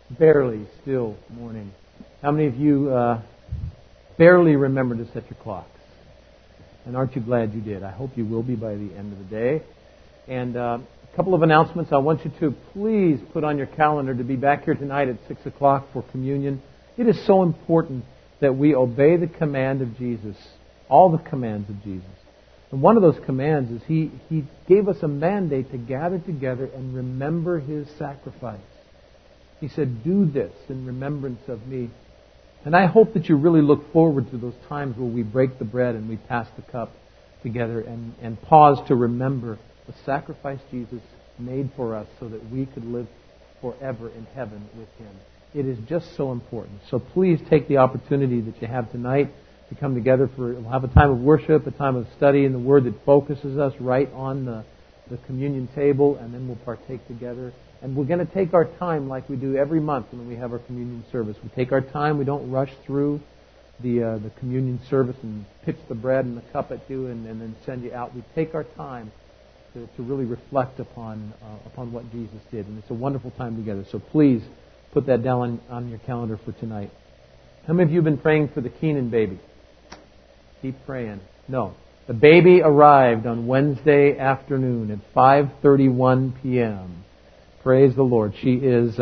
Barely still morning. How many of you barely remember to set your clocks? And aren't you glad you did? I hope you will be by the end of the day. And a couple of announcements. I want you to please put on your calendar to be back here tonight at 6 o'clock for communion. It is so important that we obey the command of Jesus, all the commands of Jesus. And one of those commands is He gave us a mandate to gather together and remember His sacrifice. He said, do this in remembrance of me. And I hope that you really look forward to those times where we break the bread and we pass the cup together and pause to remember the sacrifice Jesus made for us so that we could live forever in heaven with Him. It is just so important. So please take the opportunity that you have tonight to come together we'll have a time of worship, a time of study in the Word that focuses us right on the communion table, and then we'll partake together. And we're going to take our time like we do every month when we have our communion service. We take our time. We don't rush through the communion service and pitch the bread and the cup at you and then send you out. We take our time to really reflect upon what Jesus did. And it's a wonderful time together. So please put that down on your calendar for tonight. How many of you have been praying for the Keenan baby? Keep praying. No. The baby arrived on Wednesday afternoon at 5:31 p.m. Praise the Lord. She is,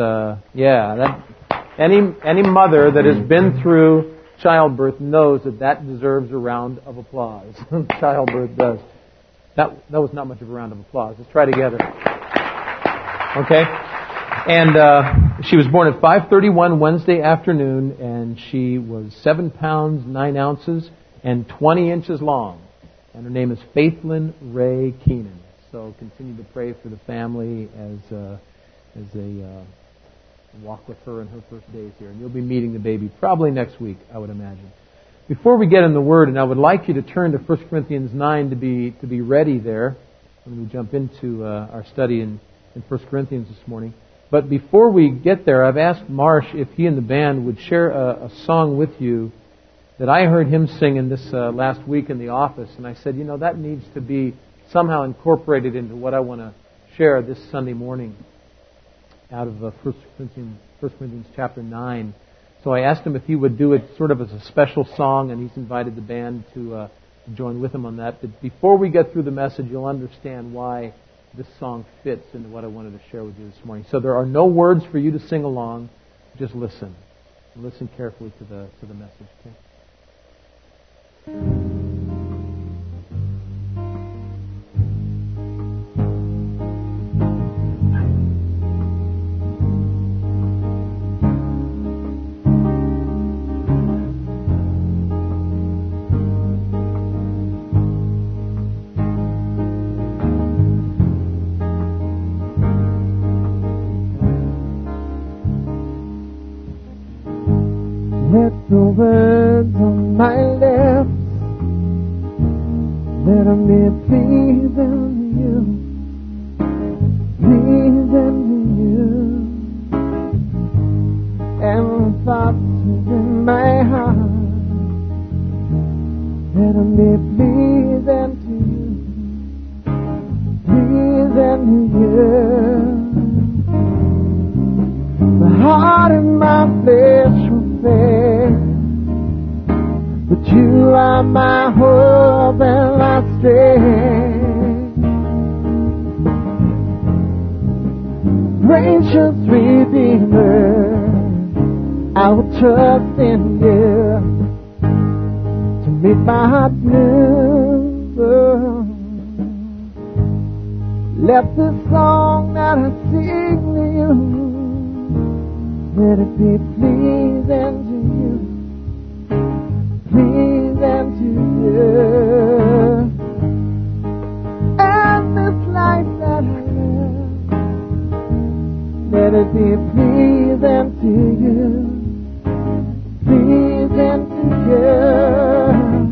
any mother that has been through childbirth knows that deserves a round of applause. Childbirth does. That was not much of a round of applause. Let's try together. Okay? And she was born at 5:31 Wednesday afternoon, and she was 7 pounds, 9 ounces, and 20 inches long. And her name is Faithlyn Ray Keenan. So continue to pray for the family as they walk with her in her first days here. And you'll be meeting the baby probably next week, I would imagine. Before we get in the Word, and I would like you to turn to 1 Corinthians 9 to be ready there when we jump into our study in 1 Corinthians this morning. But before we get there, I've asked Marsh if he and the band would share a song with you that I heard him sing in this last week in the office. And I said, that needs to be somehow incorporated into what I want to share this Sunday morning out of 1 Corinthians chapter 9. So I asked him if he would do it sort of as a special song, and he's invited the band to join with him on that. But before we get through the message, you'll understand why this song fits into what I wanted to share with you this morning. So there are no words for you to sing along. Just listen. Listen carefully to the message. Okay? Let the words on my lips, let them be pleasing to you, pleasing to you. And the thoughts in my heart, let them be pleasing to you, pleasing to you. My heart and my flesh will fail, but you are my hope and my strength. Gracious Redeemer, I will trust in you to meet my heart new. Let the song that I sing to you, let it be pleasing to you, pleasing to you. And this life that I live, let it be pleasing to you, pleasing to you.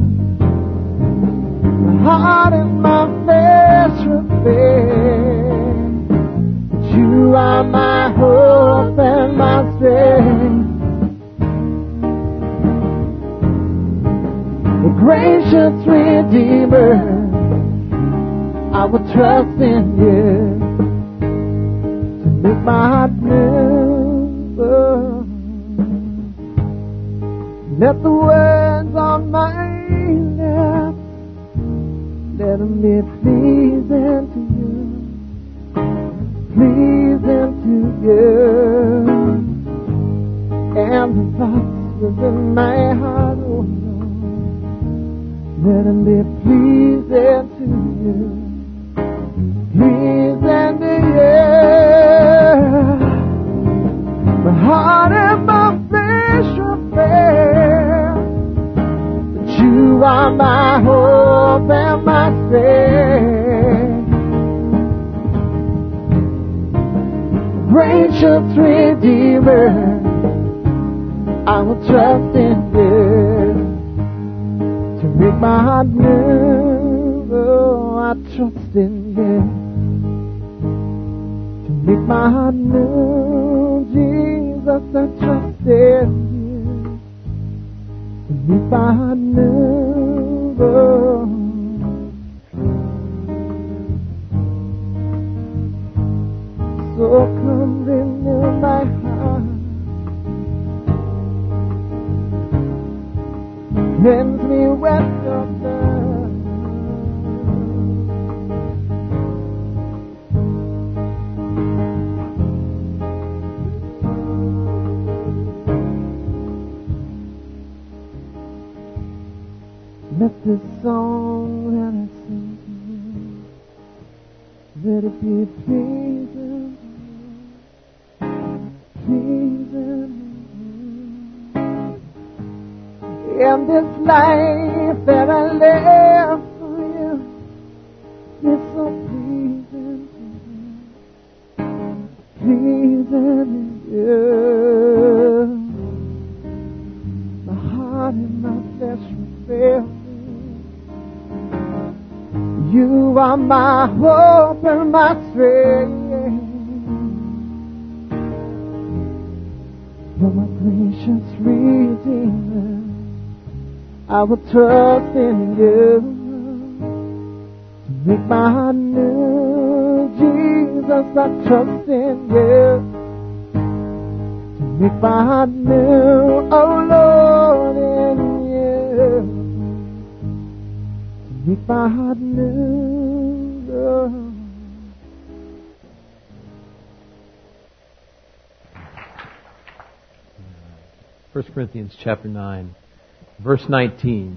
My heart and my flesh will fail, but you are my hope and my strength. The gracious Redeemer, I will trust in you to make my heart new. Let the words on my lips, let them be pleasing to you, pleasing to you. And the thoughts within my heart, oh Lord, let them be pleasing to you, pleasing to you. My heart and my flesh are fair, but you are my hope and my strength. Gracious Redeemer, I will trust in you to make my heart new. Oh, I trust in you to make my heart new. Jesus, I trust in you to make my heart new. Oh. So come renew my heart, cleanse me with your blood. Let this song that I sing to you, let it be pleasing, pleasing. In this life that I live for you, it's so pleasing to you, pleasing to you. My heart and my flesh will fail me. You are my hope and my strength. You're my gracious Redeemer. I will trust in you to make my heart new. Jesus, I trust in you to make my heart new. Oh Lord, in you to make my heart new. Oh. 1 Corinthians chapter 9. Verse 19,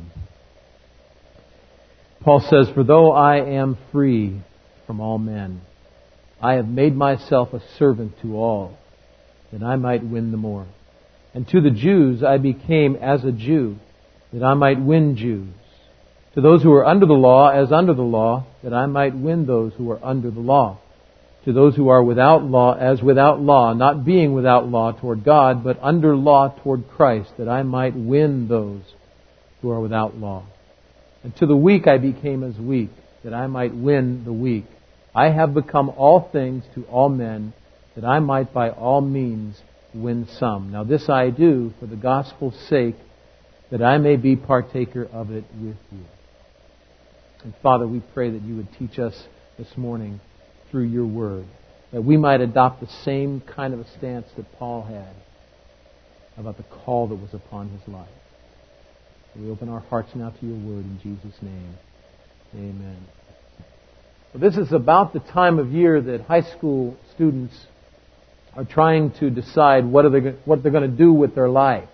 Paul says, "For though I am free from all men, I have made myself a servant to all, that I might win the more. And to the Jews I became as a Jew, that I might win Jews. To those who are under the law, as under the law, that I might win those who are under the law. To those who are without law, as without law, not being without law toward God, but under law toward Christ, that I might win those who are without law. And to the weak I became as weak, that I might win the weak. I have become all things to all men, that I might by all means win some. Now this I do for the gospel's sake, that I may be partaker of it with you." And Father, we pray that you would teach us this morning through your word, that we might adopt the same kind of a stance that Paul had about the call that was upon his life. We open our hearts now to your word in Jesus' name. Amen. Well, this is about the time of year that high school students are trying to decide what they're going to do with their life.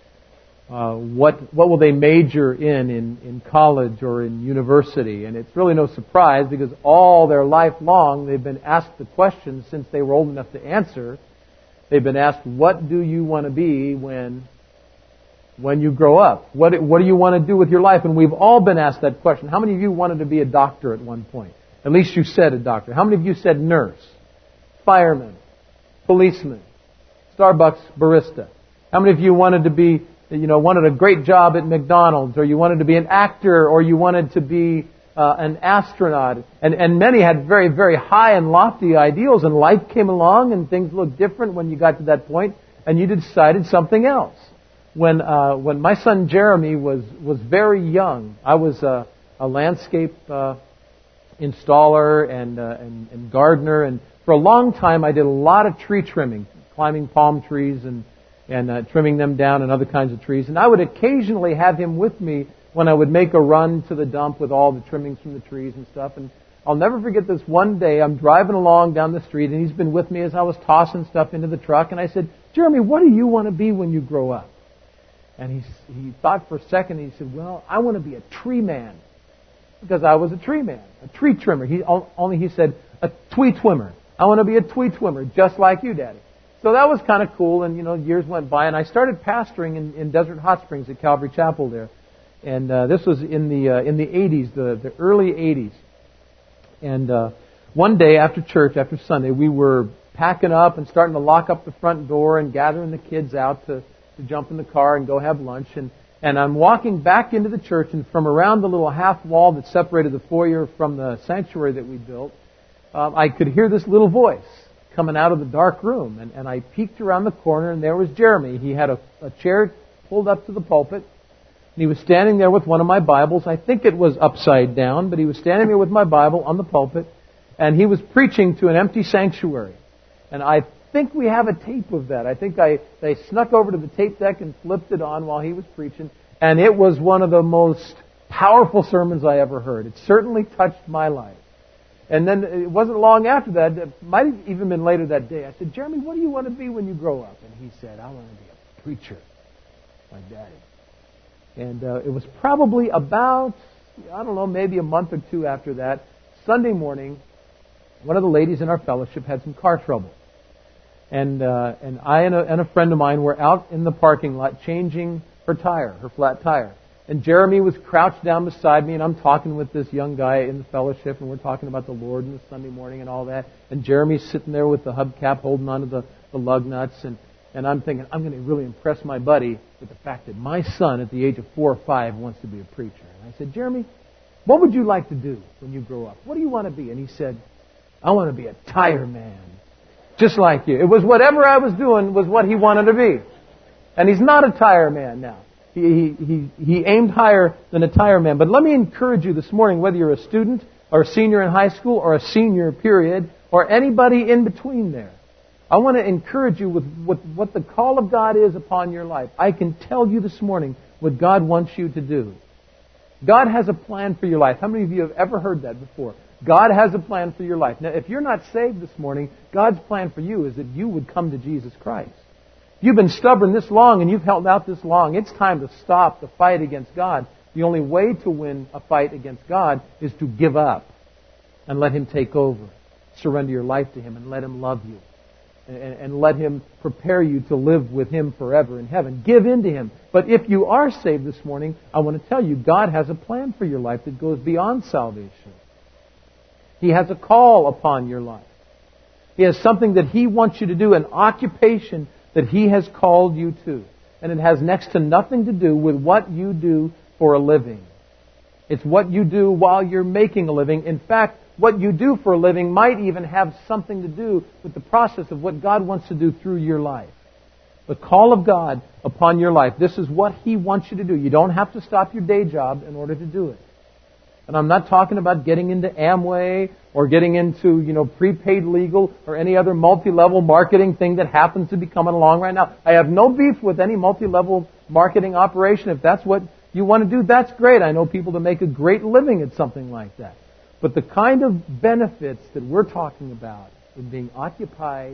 What will they major in college or in university? And it's really no surprise, because all their life long they've been asked the question since they were old enough to answer. They've been asked, what do you want to be when you grow up? What do you want to do with your life? And we've all been asked that question. How many of you wanted to be a doctor at one point? At least you said a doctor. How many of you said nurse, fireman, policeman, Starbucks barista? How many of you wanted to be, wanted a great job at McDonald's, or you wanted to be an actor, or you wanted to be an astronaut? And many had very, very high and lofty ideals, and life came along and things looked different when you got to that point, and you decided something else. When my son Jeremy was very young, I was a landscape installer and gardener, and for a long time I did a lot of tree trimming, climbing palm trees and and trimming them down and other kinds of trees. And I would occasionally have him with me when I would make a run to the dump with all the trimmings from the trees and stuff. And I'll never forget this one day. I'm driving along down the street, and he's been with me as I was tossing stuff into the truck. And I said, Jeremy, what do you want to be when you grow up? And he thought for a second, and he said, well, I want to be a tree man. Because I was a tree man, a tree trimmer. He said, a twee twimmer. I want to be a twee twimmer, just like you, Daddy. So that was kind of cool, and years went by, and I started pastoring in Desert Hot Springs at Calvary Chapel there. And this was in the 80s, the early 80s. And one day after church, after Sunday, we were packing up and starting to lock up the front door and gathering the kids out to jump in the car and go have lunch. And I'm walking back into the church, and from around the little half wall that separated the foyer from the sanctuary that we built, I could hear this little voice coming out of the dark room. And I peeked around the corner, and there was Jeremy. He had a chair pulled up to the pulpit, and he was standing there with one of my Bibles. I think it was upside down, but he was standing there with my Bible on the pulpit, and he was preaching to an empty sanctuary. And I think we have a tape of that. I think they snuck over to the tape deck and flipped it on while he was preaching, and it was one of the most powerful sermons I ever heard. It certainly touched my life. And then it wasn't long after that, it might have even been later that day, I said, Jeremy, what do you want to be when you grow up? And he said, I want to be a preacher, like Daddy. And it was probably about, maybe a month or two after that, Sunday morning, one of the ladies in our fellowship had some car trouble. And I and a friend of mine were out in the parking lot changing her flat tire. And Jeremy was crouched down beside me, and I'm talking with this young guy in the fellowship, and we're talking about the Lord and the Sunday morning and all that. And Jeremy's sitting there with the hubcap holding onto the lug nuts, and I'm thinking, I'm going to really impress my buddy with the fact that my son at the age of 4 or 5 wants to be a preacher. And I said, Jeremy, what would you like to do when you grow up? What do you want to be? And he said, I want to be a tire man. Just like you. It was whatever I was doing was what he wanted to be. And he's not a tire man now. He aimed higher than a tire man. But let me encourage you this morning, whether you're a student or a senior in high school or a senior period or anybody in between there. I want to encourage you with what the call of God is upon your life. I can tell you this morning what God wants you to do. God has a plan for your life. How many of you have ever heard that before? God has a plan for your life. Now, if you're not saved this morning, God's plan for you is that you would come to Jesus Christ. If you've been stubborn this long and you've held out this long, it's time to stop the fight against God. The only way to win a fight against God is to give up and let Him take over. Surrender your life to Him and let Him love you. And let Him prepare you to live with Him forever in heaven. Give in to Him. But if you are saved this morning, I want to tell you, God has a plan for your life that goes beyond salvation. He has a call upon your life. He has something that He wants you to do, an occupation that He has called you to. And it has next to nothing to do with what you do for a living. It's what you do while you're making a living. In fact, what you do for a living might even have something to do with the process of what God wants to do through your life. The call of God upon your life. This is what He wants you to do. You don't have to stop your day job in order to do it. And I'm not talking about getting into Amway or getting into, prepaid legal or any other multi-level marketing thing that happens to be coming along right now. I have no beef with any multi-level marketing operation. If that's what you want to do, that's great. I know people that make a great living at something like that. But the kind of benefits that we're talking about in being occupied,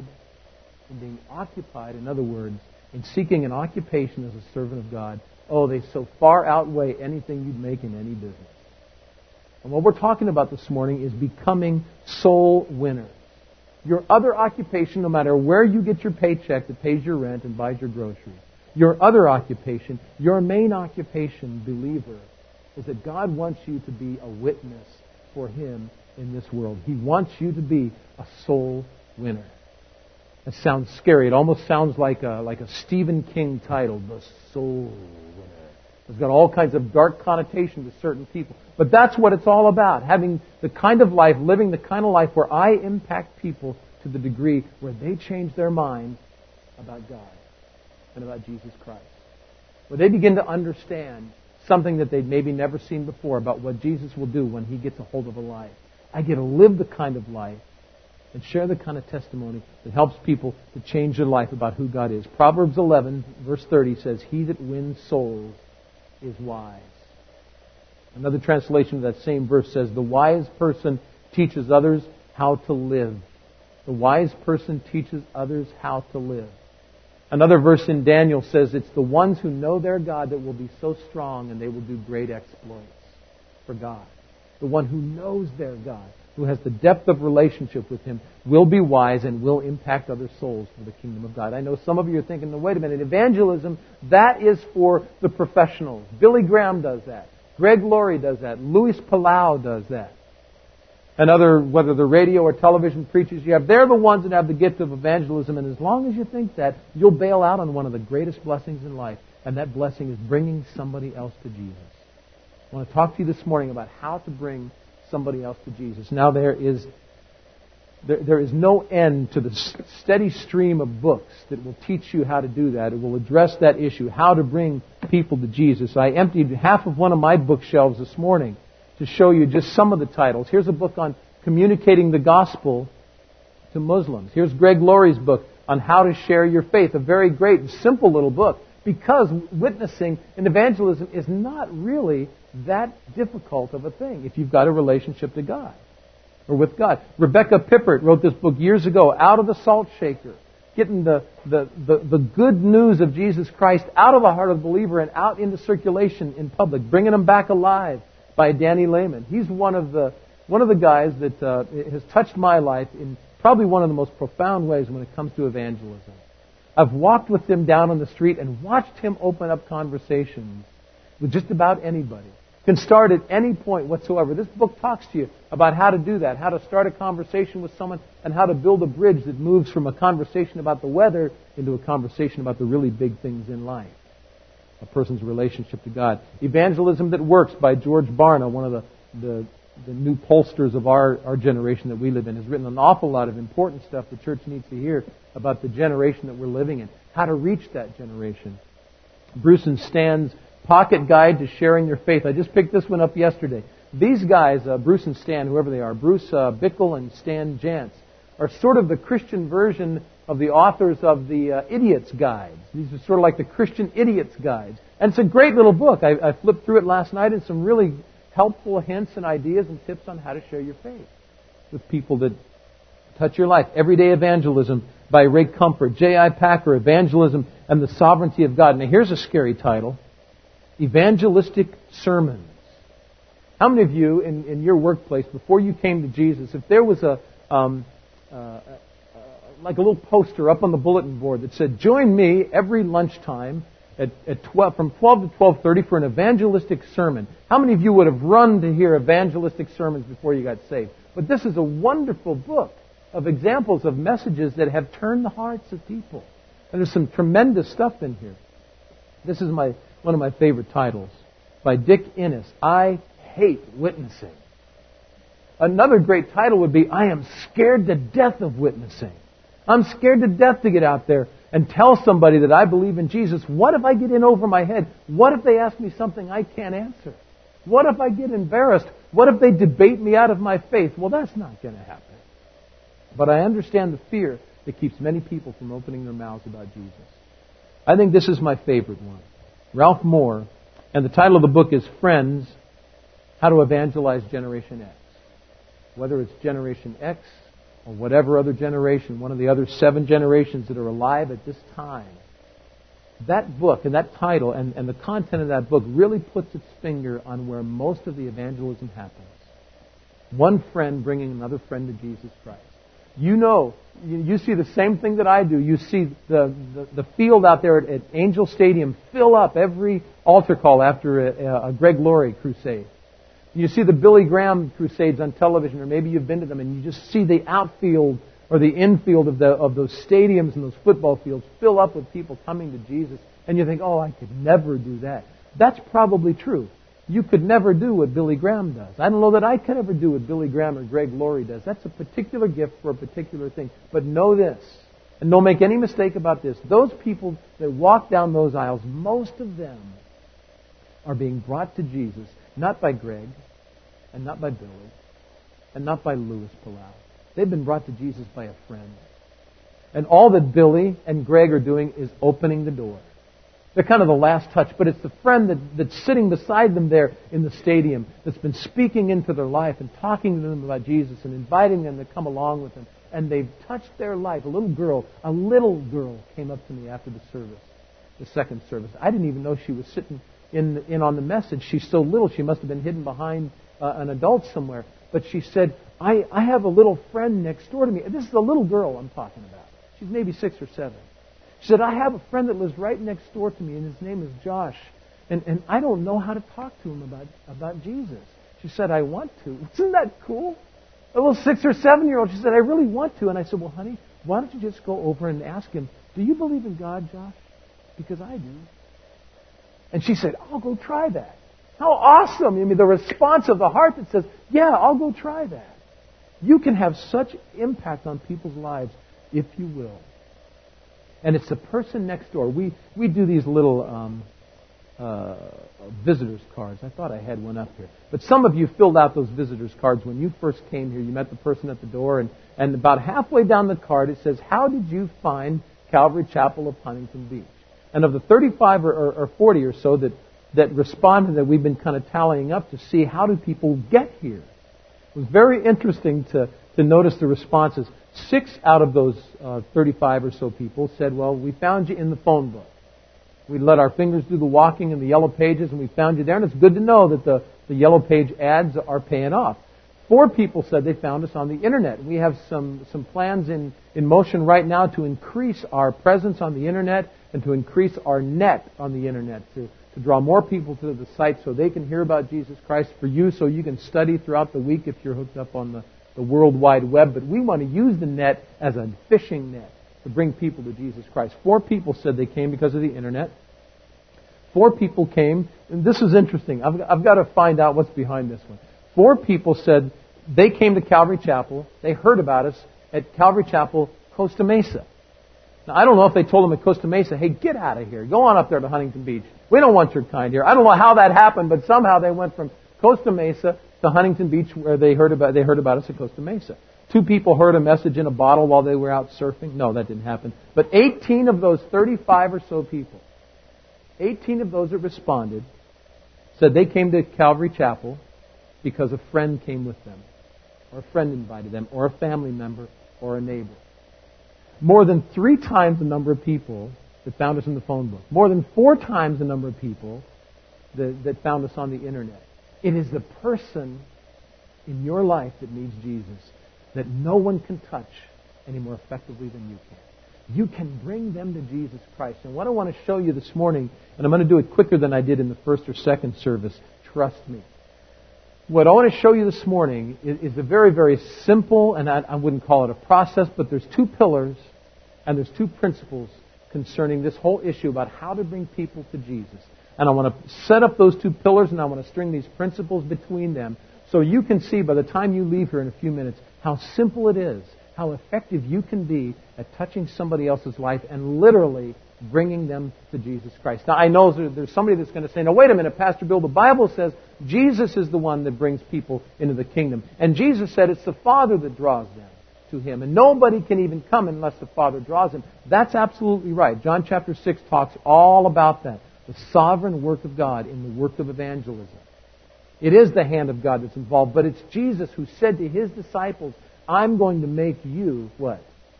in other words, in seeking an occupation as a servant of God, they so far outweigh anything you'd make in any business. And what we're talking about this morning is becoming soul winners. Your other occupation, no matter where you get your paycheck that pays your rent and buys your groceries, your other occupation, your main occupation, believer, is that God wants you to be a witness for Him in this world. He wants you to be a soul winner. That sounds scary. It almost sounds like a Stephen King title, The Soul Winner. It's got all kinds of dark connotation to certain people. But that's what it's all about. Having the kind of life, living the kind of life where I impact people to the degree where they change their mind about God and about Jesus Christ. Where they begin to understand something that they'd maybe never seen before about what Jesus will do when He gets a hold of a life. I get to live the kind of life and share the kind of testimony that helps people to change their life about who God is. Proverbs 11, verse 30 says, "He that wins souls is wise." Another translation of that same verse says, "The wise person teaches others how to live." The wise person teaches others how to live. Another verse in Daniel says, "It's the ones who know their God that will be so strong and they will do great exploits for God." The one who knows their God, who has the depth of relationship with Him, will be wise and will impact other souls for the kingdom of God. I know some of you are thinking, "No, wait a minute, evangelism, that is for the professionals." Billy Graham does that. Greg Laurie does that. Luis Palau does that. And other, whether the radio or television preachers you have, they're the ones that have the gift of evangelism. And as long as you think that, you'll bail out on one of the greatest blessings in life. And that blessing is bringing somebody else to Jesus. I want to talk to you this morning about how to bring somebody else to Jesus. Now there is no end to the steady stream of books that will teach you how to do that. It will address that issue, how to bring people to Jesus. I emptied half of one of my bookshelves this morning to show you just some of the titles. Here's a book on communicating the gospel to Muslims. Here's Greg Laurie's book on how to share your faith. A very great and simple little book, because witnessing and evangelism is not really that difficult of a thing if you've got a relationship to God or with God. Rebecca Pippert wrote this book years ago, Out of the Salt Shaker, getting the good news of Jesus Christ out of the heart of the believer and out into circulation in public, bringing them back alive, by Danny Lehman. He's one of the guys that has touched my life in probably one of the most profound ways when it comes to evangelism. I've walked with him down on the street and watched him open up conversations with just about anybody. Can start at any point whatsoever. This book talks to you about how to do that, how to start a conversation with someone, and how to build a bridge that moves from a conversation about the weather into a conversation about the really big things in life. A person's relationship to God. Evangelism That Works by George Barna, one of the new pollsters of our generation that we live in, has written an awful lot of important stuff the church needs to hear about the generation that we're living in, how to reach that generation. Bruce and Stan's Pocket Guide to Sharing Your Faith. I just picked this one up yesterday. These guys, Bruce and Stan, whoever they are, Bruce Bickle and Stan Jantz, are sort of the Christian version of the authors of the Idiot's Guides. These are sort of like the Christian Idiot's Guides. And it's a great little book. I flipped through it last night, and some really helpful hints and ideas and tips on how to share your faith with people that touch your life. Everyday Evangelism by Ray Comfort. J.I. Packer, Evangelism and the Sovereignty of God. Now here's a scary title. Evangelistic Sermons. How many of you in your workplace, before you came to Jesus, if there was like a little poster up on the bulletin board that said, "Join me every lunchtime at 12, from 12 to 12:30 for an evangelistic sermon," how many of you would have run to hear evangelistic sermons before you got saved? But this is a wonderful book of examples of messages that have turned the hearts of people. And there's some tremendous stuff in here. This is one of my favorite titles by Dick Innes, I Hate Witnessing. Another great title would be, I am scared to death of witnessing. I'm scared to death to get out there and tell somebody that I believe in Jesus. What if I get in over my head? What if they ask me something I can't answer? What if I get embarrassed? What if they debate me out of my faith? Well, that's not going to happen. But I understand the fear that keeps many people from opening their mouths about Jesus. I think this is my favorite one. Ralph Moore, and the title of the book is Friends, How to Evangelize Generation X. Whether it's Generation X or whatever other generation, one of the other 7 generations that are alive at this time, that book and that title and the content of that book really puts its finger on where most of the evangelism happens. One friend bringing another friend to Jesus Christ. You know, you see the same thing that I do. You see the field out there at Angel Stadium fill up every altar call after a Greg Laurie crusade. You see the Billy Graham crusades on television, or maybe you've been to them, and you just see the outfield or the infield of those stadiums and those football fields fill up with people coming to Jesus. And you think, oh, I could never do that. That's probably true. You could never do what Billy Graham does. I don't know that I could ever do what Billy Graham or Greg Laurie does. That's a particular gift for a particular thing. But know this, and don't make any mistake about this. Those people that walk down those aisles, most of them are being brought to Jesus, not by Greg, and not by Billy, and not by Luis Palau. They've been brought to Jesus by a friend. And all that Billy and Greg are doing is opening the door. They're kind of the last touch, but it's the friend that's sitting beside them there in the stadium that's been speaking into their life and talking to them about Jesus and inviting them to come along with them. And they've touched their life. A little girl came up to me after the service, the second service. I didn't even know she was sitting in on the message. She's so little, she must have been hidden behind an adult somewhere. But she said, I have a little friend next door to me. This is a little girl I'm talking about. She's maybe 6 or 7. She said, I have a friend that lives right next door to me, and his name is Josh. And I don't know how to talk to him about Jesus. She said, I want to. Isn't that cool? A little 6 or 7-year-old. She said, I really want to. And I said, well, honey, why don't you just go over and ask him, do you believe in God, Josh? Because I do. And she said, I'll go try that. How awesome. I mean, the response of the heart that says, yeah, I'll go try that. You can have such impact on people's lives if you will. And it's the person next door. We do these little visitors cards. I thought I had one up here. But some of you filled out those visitors cards when you first came here. You met the person at the door, and about halfway down the card it says, how did you find Calvary Chapel of Huntington Beach? And of the 35 or 40 or so that responded, that we've been kind of tallying up to see how do people get here. It was very interesting to notice the responses. 6 out of those 35 or so people said, well, we found you in the phone book. We let our fingers do the walking in the yellow pages, and we found you there. And it's good to know that the yellow page ads are paying off. 4 people said they found us on the Internet. We have some plans in motion right now to increase our presence on the Internet and to increase our net on the Internet, to draw more people to the site so they can hear about Jesus Christ for you, so you can study throughout the week if you're hooked up on the World Wide Web. But we want to use the net as a fishing net to bring people to Jesus Christ. 4 people said they came because of the Internet. 4 people came, and this is interesting. I've got to find out what's behind this one. 4 people said they came to Calvary Chapel. They heard about us at Calvary Chapel, Costa Mesa. Now, I don't know if they told them at Costa Mesa, hey, get out of here. Go on up there to Huntington Beach. We don't want your kind here. I don't know how that happened, but somehow they went from Costa Mesa to Huntington Beach, where they heard about us at Costa Mesa. 2 people heard a message in a bottle while they were out surfing. No, that didn't happen. But 18 of those 35 or so people, 18 of those that responded, said they came to Calvary Chapel because a friend came with them, or a friend invited them, or a family member, or a neighbor. More than 3 times the number of people that found us in the phone book. More than 4 times the number of people that found us on the Internet. It is the person in your life that needs Jesus that no one can touch any more effectively than you can. You can bring them to Jesus Christ. And what I want to show you this morning, and I'm going to do it quicker than I did in the first or second service, trust me. What I want to show you this morning is a very, very simple, and I wouldn't call it a process, but there's 2 pillars and there's 2 principles concerning this whole issue about how to bring people to Jesus. And I want to set up those 2 pillars, and I want to string these principles between them so you can see by the time you leave here in a few minutes how simple it is, how effective you can be at touching somebody else's life and literally bringing them to Jesus Christ. Now, I know there's somebody that's going to say, now, wait a minute, Pastor Bill, the Bible says Jesus is the one that brings people into the kingdom. And Jesus said it's the Father that draws them to Him. And nobody can even come unless the Father draws them. That's absolutely right. John chapter 6 talks all about that. The sovereign work of God in the work of evangelism. It is the hand of God that's involved, but it's Jesus who said to His disciples, I'm going to make you, what?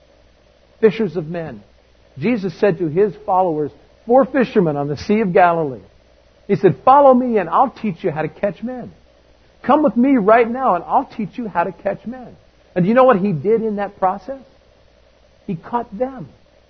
Fishers of men. Jesus said to His followers, 4 fishermen on the Sea of Galilee. He said, follow me and I'll teach you how to catch men. Come with me right now and I'll teach you how to catch men. And do you know what He did in that process? He caught them.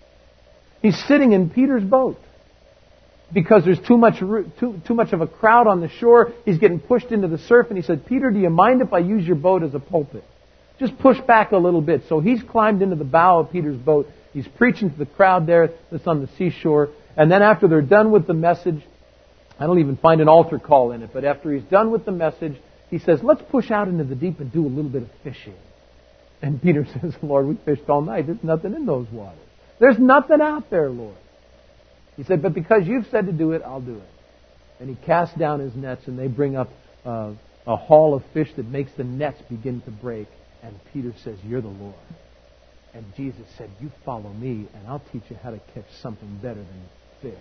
He's sitting in Peter's boat. Because there's too much of a crowd on the shore, he's getting pushed into the surf, and he said, Peter, do you mind if I use your boat as a pulpit? Just push back a little bit. So he's climbed into the bow of Peter's boat. He's preaching to the crowd there that's on the seashore. And then after they're done with the message, I don't even find an altar call in it, but after he's done with the message, he says, let's push out into the deep and do a little bit of fishing. And Peter says, Lord, we fished all night. There's nothing in those waters. There's nothing out there, Lord. He said, but because you've said to do it, I'll do it. And he casts down his nets, and they bring up a haul of fish that makes the nets begin to break. And Peter says, "You're the Lord." And Jesus said, "You follow me, and I'll teach you how to catch something better than fish.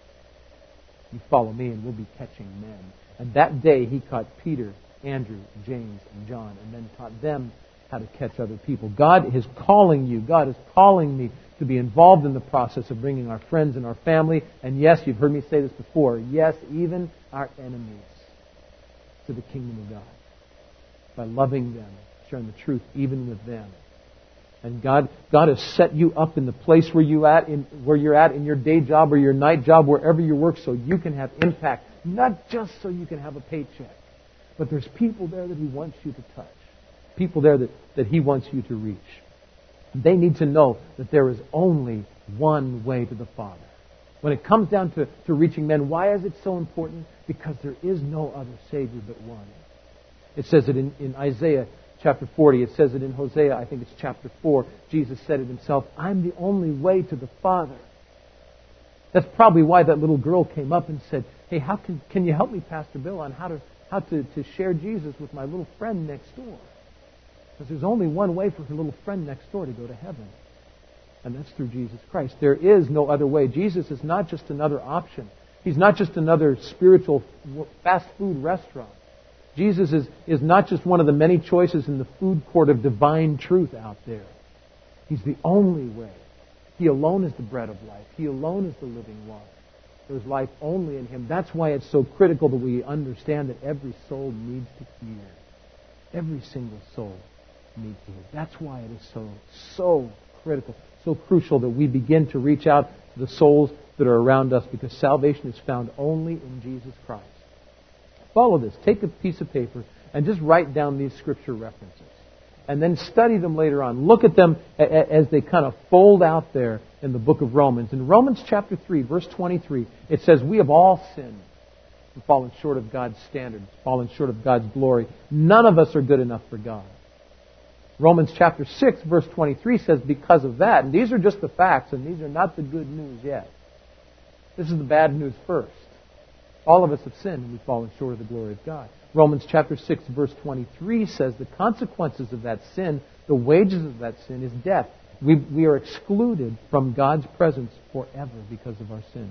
You follow me, and we'll be catching men." And that day, he caught Peter, Andrew, James, and John, and then taught them how to catch other people. God is calling you. God is calling me to be involved in the process of bringing our friends and our family, and yes, you've heard me say this before, yes, even our enemies, to the kingdom of God. By loving them, sharing the truth even with them. And God has set you up in the place where you're at in your day job or your night job, wherever you work, so you can have impact. Not just so you can have a paycheck, but there's people there that He wants you to touch. People there that He wants you to reach. They need to know that there is only one way to the Father. When it comes down to reaching men, why is it so important? Because there is no other Savior but one. It says it in Isaiah chapter 40. It says it in Hosea, I think it's chapter 4. Jesus said it Himself, "I'm the only way to the Father." That's probably why that little girl came up and said, "Hey, how can you help me, Pastor Bill, on how to share Jesus with my little friend next door?" Because there's only one way for her little friend next door to go to heaven. And that's through Jesus Christ. There is no other way. Jesus is not just another option. He's not just another spiritual fast food restaurant. Jesus is not just one of the many choices in the food court of divine truth out there. He's the only way. He alone is the bread of life. He alone is the living water. There's life only in Him. That's why it's so critical that we understand that every soul needs to hear. Every single soul needs to hear. That's why it is so critical, so crucial that we begin to reach out to the souls that are around us, because salvation is found only in Jesus Christ. Follow this. Take a piece of paper and just write down these scripture references. And then study them later on. Look at them as they kind of fold out there in the book of Romans. In Romans chapter 3, verse 23, it says, "We have all sinned and fallen short of God's standards, fallen short of God's glory. None of us are good enough for God." Romans chapter 6, verse 23 says, "Because of that," and these are just the facts, and these are not the good news yet. This is the bad news first. All of us have sinned and we've fallen short of the glory of God. Romans chapter 6, verse 23 says the consequences of that sin, the wages of that sin, is death. We are excluded from God's presence forever because of our sin.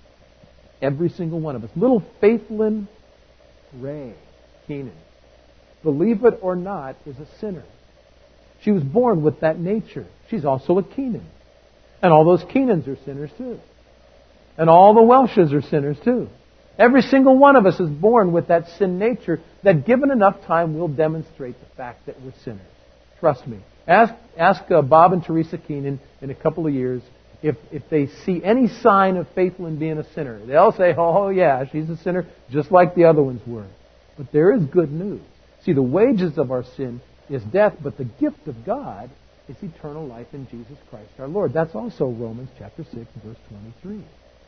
Every single one of us. Little Faithlyn Ray Keenan, believe it or not, is a sinner. She was born with that nature. She's also a Keenan. And all those Keenans are sinners too. And all the Welshes are sinners too. Every single one of us is born with that sin nature that, given enough time, will demonstrate the fact that we're sinners. Trust me. Ask Bob and Teresa Keenan in a couple of years if they see any sign of Faithlyn being a sinner. They'll say, "Oh yeah, she's a sinner just like the other ones were." But there is good news. See, the wages of our sin is death, but the gift of God is eternal life in Jesus Christ our Lord. That's also Romans chapter 6, verse 23.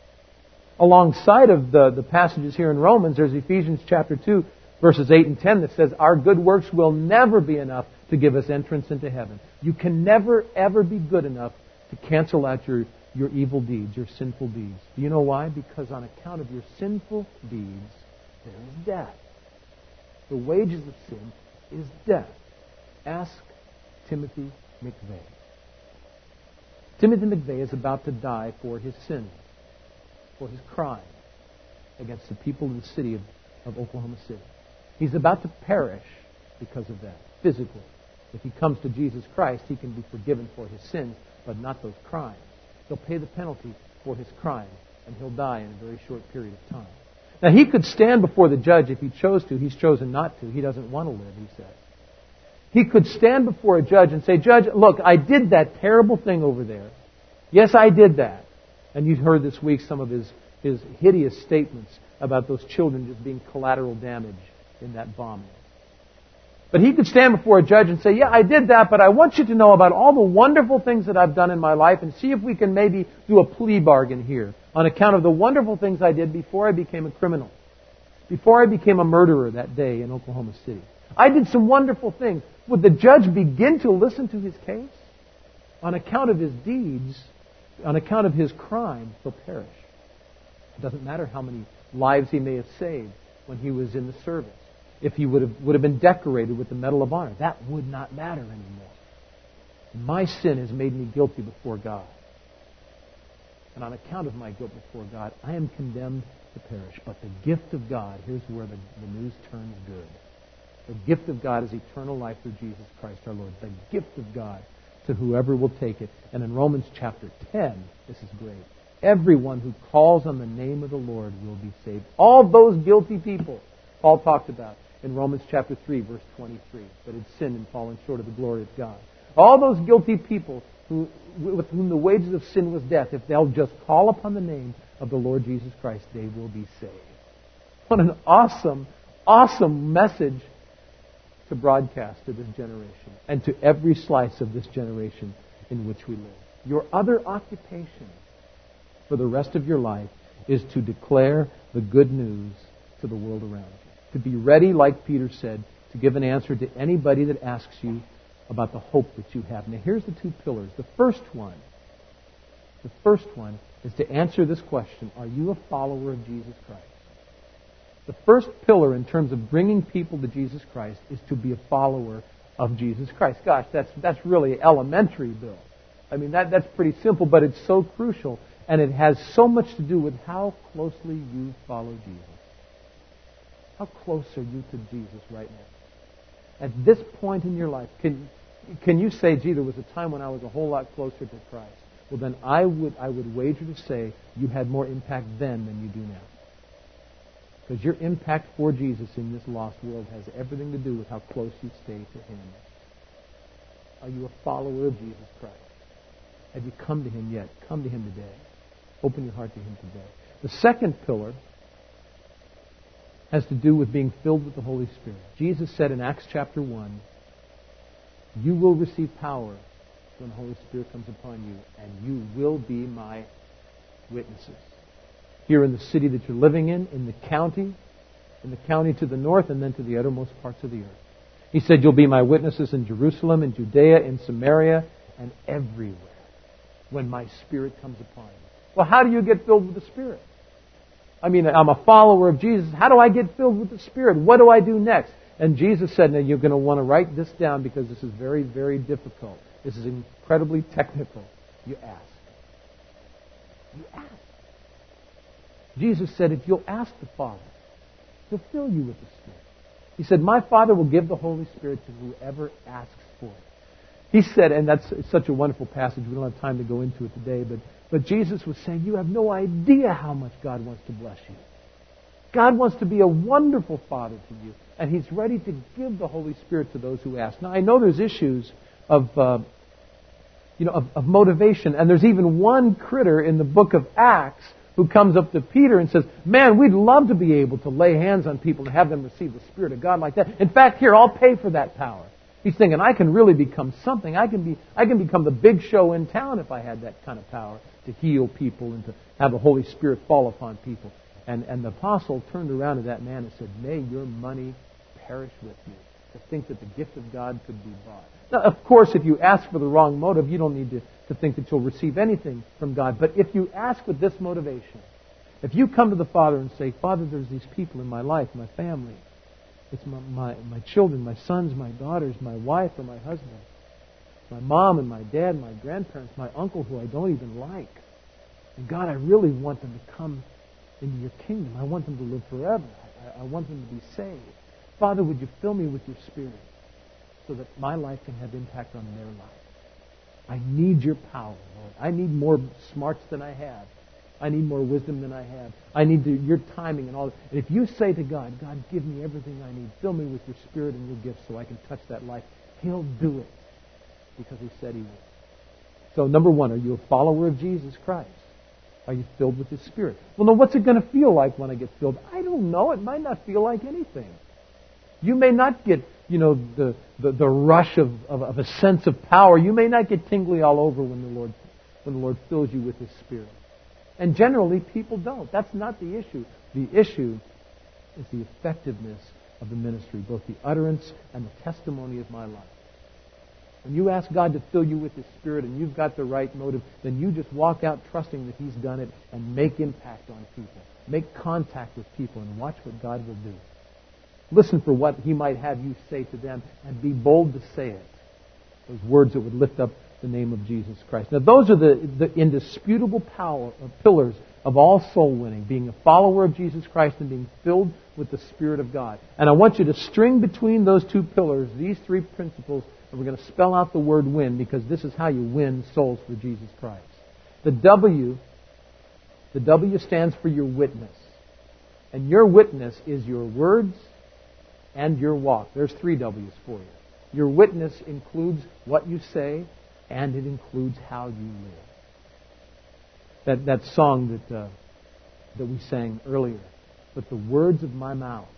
Alongside of the passages here in Romans, there's Ephesians chapter 2, verses 8 and 10 that says, "Our good works will never be enough to give us entrance into heaven." You can never, ever be good enough to cancel out your evil deeds, your sinful deeds. Do you know why? Because on account of your sinful deeds, there is death. The wages of sin is death. Ask Timothy McVeigh. Timothy McVeigh is about to die for his sin, for his crime against the people of the city of Oklahoma City. He's about to perish because of that, physically. If he comes to Jesus Christ, he can be forgiven for his sins, but not those crimes. He'll pay the penalty for his crime, and he'll die in a very short period of time. Now, he could stand before the judge if he chose to. He's chosen not to. He doesn't want to live, he says. He could stand before a judge and say, "Judge, look, I did that terrible thing over there. Yes, I did that." And you've heard this week some of his hideous statements about those children just being collateral damage in that bombing. But he could stand before a judge and say, "Yeah, I did that, but I want you to know about all the wonderful things that I've done in my life, and see if we can maybe do a plea bargain here on account of the wonderful things I did before I became a criminal, before I became a murderer that day in Oklahoma City. I did some wonderful things." Would the judge begin to listen to his case? On account of his deeds, on account of his crime, he'll perish. It doesn't matter how many lives he may have saved when he was in the service. if he would have been decorated with the Medal of Honor. That would not matter anymore. My sin has made me guilty before God. And on account of my guilt before God, I am condemned to perish. But the gift of God, here's where the news turns good. The gift of God is eternal life through Jesus Christ our Lord. The gift of God to whoever will take it. And in Romans chapter 10, this is great. Everyone who calls on the name of the Lord will be saved. All those guilty people Paul talked about in Romans chapter 3, verse 23, that had sinned and fallen short of the glory of God. All those guilty people with whom the wages of sin was death, if they'll just call upon the name of the Lord Jesus Christ, they will be saved. What an awesome, awesome message to broadcast to this generation and to every slice of this generation in which we live. Your other occupation for the rest of your life is to declare the good news to the world around you. To be ready, like Peter said, to give an answer to anybody that asks you about the hope that you have. Now here's the two pillars. The first one is to answer this question: are you a follower of Jesus Christ? The first pillar in terms of bringing people to Jesus Christ is to be a follower of Jesus Christ. Gosh, that's really elementary, Bill. I mean, that's pretty simple, but it's so crucial, and it has so much to do with how closely you follow Jesus. How close are you to Jesus right now? At this point in your life, can you say, gee, there was a time when I was a whole lot closer to Christ? Well, then I would wager to say you had more impact then than you do now. Because your impact for Jesus in this lost world has everything to do with how close you stay to Him. Are you a follower of Jesus Christ? Have you come to Him yet? Come to Him today. Open your heart to Him today. The second pillar has to do with being filled with the Holy Spirit. Jesus said in Acts chapter 1, you will receive power when the Holy Spirit comes upon you, and you will be my witnesses. Here in the city that you're living in the county to the north, and then to the uttermost parts of the earth. He said, you'll be my witnesses in Jerusalem, in Judea, in Samaria, and everywhere when my Spirit comes upon you. Well, how do you get filled with the Spirit? I mean, I'm a follower of Jesus. How do I get filled with the Spirit? What do I do next? And Jesus said, now you're going to want to write this down because this is very, very difficult. This is incredibly technical. You ask. You ask. Jesus said, if you'll ask the Father, He'll fill you with the Spirit. He said, my Father will give the Holy Spirit to whoever asks for it. He said, and that's such a wonderful passage, we don't have time to go into it today, but Jesus was saying, you have no idea how much God wants to bless you. God wants to be a wonderful Father to you, and He's ready to give the Holy Spirit to those who ask. Now, I know there's issues of motivation, and there's even one critter in the book of Acts who comes up to Peter and says, man, we'd love to be able to lay hands on people and have them receive the Spirit of God like that. In fact, here, I'll pay for that power. He's thinking, I can really become something. I can become the big show in town if I had that kind of power to heal people and to have the Holy Spirit fall upon people. And the apostle turned around to that man and said, may your money perish with you, to think that the gift of God could be bought. Now, of course, if you ask for the wrong motive, you don't need to think that you'll receive anything from God. But if you ask with this motivation, if you come to the Father and say, Father, there's these people in my life, my family, it's my children, my sons, my daughters, my wife or my husband, my mom and my dad, my grandparents, my uncle who I don't even like. And God, I really want them to come into your kingdom. I want them to live forever. I want them to be saved. Father, would you fill me with your Spirit so that my life can have impact on their life? I need your power, Lord. I need more smarts than I have. I need more wisdom than I have. I need your timing and all that. And if you say to God, God, give me everything I need. Fill me with your Spirit and your gifts so I can touch that life. He'll do it because He said He would. So, number one, are you a follower of Jesus Christ? Are you filled with His Spirit? Well, now, what's it going to feel like when I get filled? I don't know. It might not feel like anything. You may not get, the rush of a sense of power. You may not get tingly all over when the Lord fills you with His Spirit. And generally, people don't. That's not the issue. The issue is the effectiveness of the ministry, both the utterance and the testimony of my life. When you ask God to fill you with His Spirit and you've got the right motive, then you just walk out trusting that He's done it and make impact on people. Make contact with people and watch what God will do. Listen for what He might have you say to them, and be bold to say it. Those words that would lift up the name of Jesus Christ. Now, those are the indisputable pillars of all soul winning, being a follower of Jesus Christ and being filled with the Spirit of God. And I want you to string between those two pillars these three principles, and we're going to spell out the word win, because this is how you win souls for Jesus Christ. The W stands for your witness. And your witness is your words and your walk. There's three W's for you. Your witness includes what you say, and it includes how you live. That song that we sang earlier. Let the words of my mouth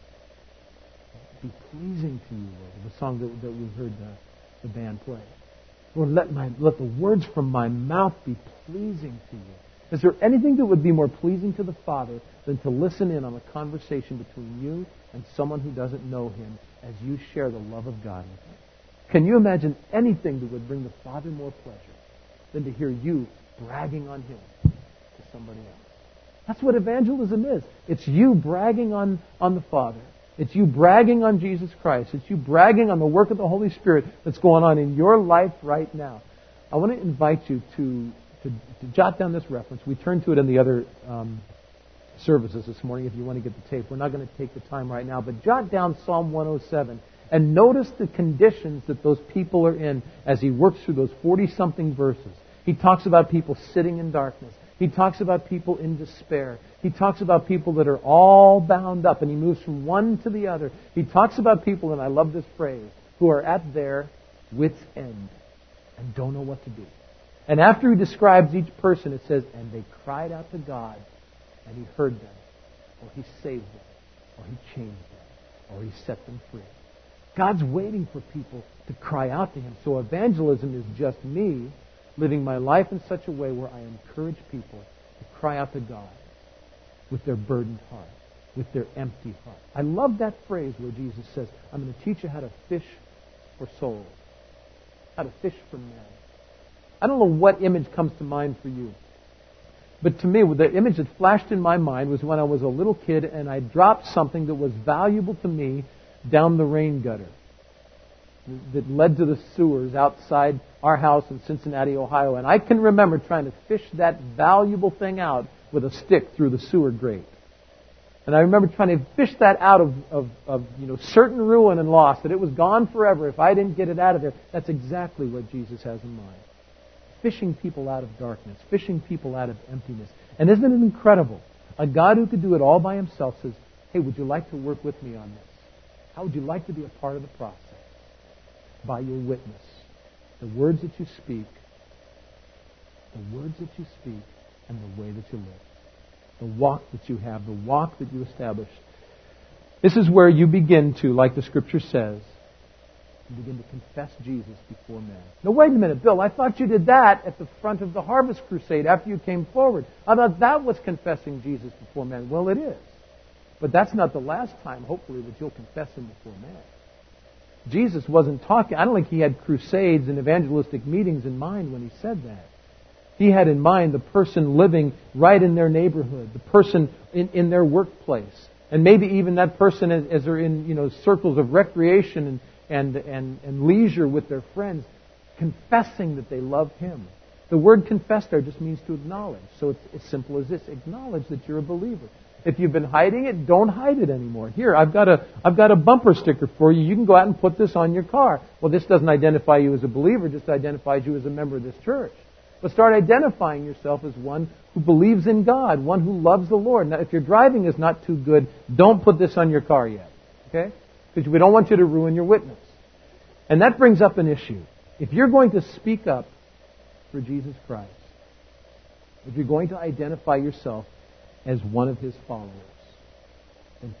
be pleasing to you, Lord. The song that we heard the band play. Lord, let the words from my mouth be pleasing to you. Is there anything that would be more pleasing to the Father than to listen in on a conversation between you and someone who doesn't know Him as you share the love of God with Him? Can you imagine anything that would bring the Father more pleasure than to hear you bragging on Him to somebody else? That's what evangelism is. It's you bragging on the Father. It's you bragging on Jesus Christ. It's you bragging on the work of the Holy Spirit that's going on in your life right now. I want to invite you to jot down this reference. We turned to it in the other services this morning if you want to get the tape. We're not going to take the time right now, but jot down Psalm 107 and notice the conditions that those people are in as he works through those 40-something verses. He talks about people sitting in darkness. He talks about people in despair. He talks about people that are all bound up, and he moves from one to the other. He talks about people, and I love this phrase, who are at their wits' end and don't know what to do. And after he describes each person, it says, and they cried out to God, and He heard them, or He saved them, or He changed them, or He set them free. God's waiting for people to cry out to Him. So evangelism is just me living my life in such a way where I encourage people to cry out to God with their burdened heart, with their empty heart. I love that phrase where Jesus says, I'm going to teach you how to fish for souls, how to fish for men. I don't know what image comes to mind for you. But to me, the image that flashed in my mind was when I was a little kid and I dropped something that was valuable to me down the rain gutter that led to the sewers outside our house in Cincinnati, Ohio. And I can remember trying to fish that valuable thing out with a stick through the sewer grate. And I remember trying to fish that out of certain ruin and loss, that it was gone forever if I didn't get it out of there. That's exactly what Jesus has in mind. Fishing people out of darkness, fishing people out of emptiness. And isn't it incredible? A God who could do it all by Himself says, hey, would you like to work with me on this? How would you like to be a part of the process? By your witness. The words that you speak, and the way that you live. The walk that you have, the walk that you establish. This is where you begin to, like the Scripture says, you begin to confess Jesus before men. Now wait a minute, Bill, I thought you did that at the front of the Harvest Crusade after you came forward. I thought that was confessing Jesus before men. Well, it is. But that's not the last time, hopefully, that you'll confess Him before men. Jesus wasn't talking, I don't think He had crusades and evangelistic meetings in mind when He said that. He had in mind the person living right in their neighborhood, the person in their workplace, and maybe even that person as they're in circles of recreation and leisure with their friends, confessing that they love Him. The word confess there just means to acknowledge. So it's as simple as this: acknowledge that you're a believer. If you've been hiding it, don't hide it anymore. Here, I've got a bumper sticker for you. You can go out and put this on your car. Well, this doesn't identify you as a believer; it just identifies you as a member of this church. But start identifying yourself as one who believes in God, one who loves the Lord. Now, if your driving is not too good, don't put this on your car yet, okay? Because we don't want you to ruin your witness. And that brings up an issue. If you're going to speak up for Jesus Christ, if you're going to identify yourself as one of His followers, then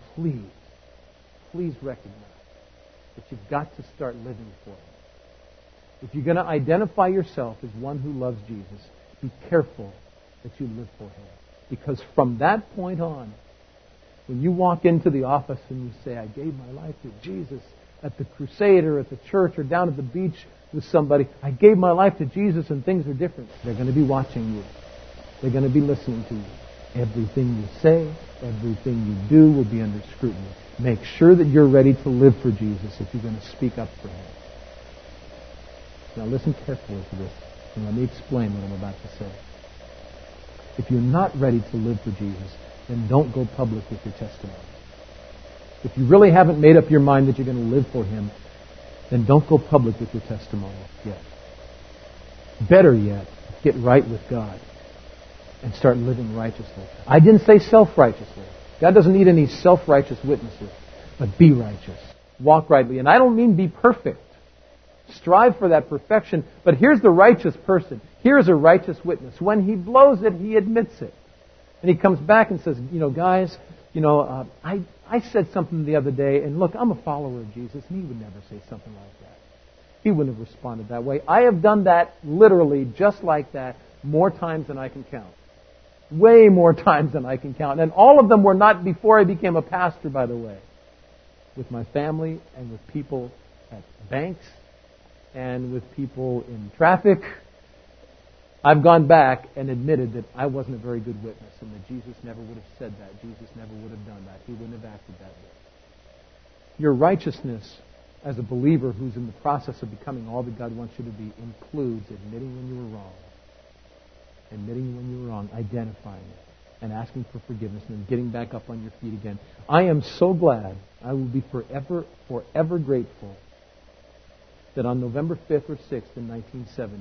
please recognize that you've got to start living for Him. If you're going to identify yourself as one who loves Jesus, be careful that you live for Him. Because from that point on, when you walk into the office and you say, I gave my life to Jesus at the crusade or at the church or down at the beach with somebody, I gave my life to Jesus and things are different, they're going to be watching you. They're going to be listening to you. Everything you say, everything you do will be under scrutiny. Make sure that you're ready to live for Jesus if you're going to speak up for Him. Now listen carefully to this, and let me explain what I'm about to say. If you're not ready to live for Jesus, then don't go public with your testimony. If you really haven't made up your mind that you're going to live for Him, then don't go public with your testimony yet. Better yet, get right with God and start living righteously. I didn't say self-righteously. God doesn't need any self-righteous witnesses, but be righteous. Walk rightly. And I don't mean be perfect. Strive for that perfection. But here's the righteous person. Here's a righteous witness. When he blows it, he admits it. And he comes back and says, guys, I said something the other day, and look, I'm a follower of Jesus, and he would never say something like that. He wouldn't have responded that way. I have done that literally just like that more times than I can count. Way more times than I can count. And all of them were not before I became a pastor, by the way. With my family and with people at banks and with people in traffic. I've gone back and admitted that I wasn't a very good witness and that Jesus never would have said that. Jesus never would have done that. He wouldn't have acted that way. Your righteousness as a believer who's in the process of becoming all that God wants you to be includes admitting when you were wrong. Admitting when you were wrong, identifying it, and asking for forgiveness, and then getting back up on your feet again. I am so glad, I will be forever grateful that on November 5th or 6th in 1970,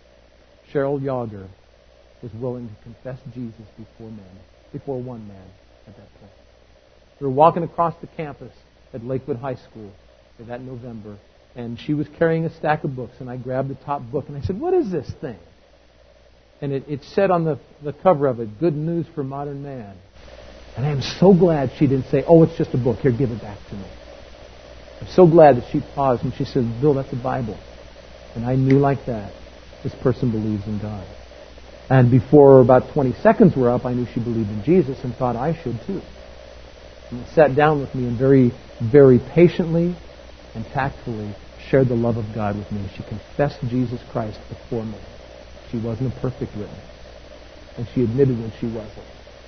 Cheryl Yager was willing to confess Jesus before one man at that point. We were walking across the campus at Lakewood High School that November, and she was carrying a stack of books, and I grabbed the top book, and I said, "What is this thing?" And it said on the cover of it, "Good News for Modern Man." And I am so glad she didn't say, "Oh, it's just a book. Here, give it back to me." I'm so glad that she paused and she said, "Bill, that's a Bible." And I knew like that, this person believes in God. And before about 20 seconds were up, I knew she believed in Jesus and thought I should too. And sat down with me and very, very patiently and tactfully shared the love of God with me. She confessed Jesus Christ before me. She wasn't a perfect witness. And she admitted when she wasn't.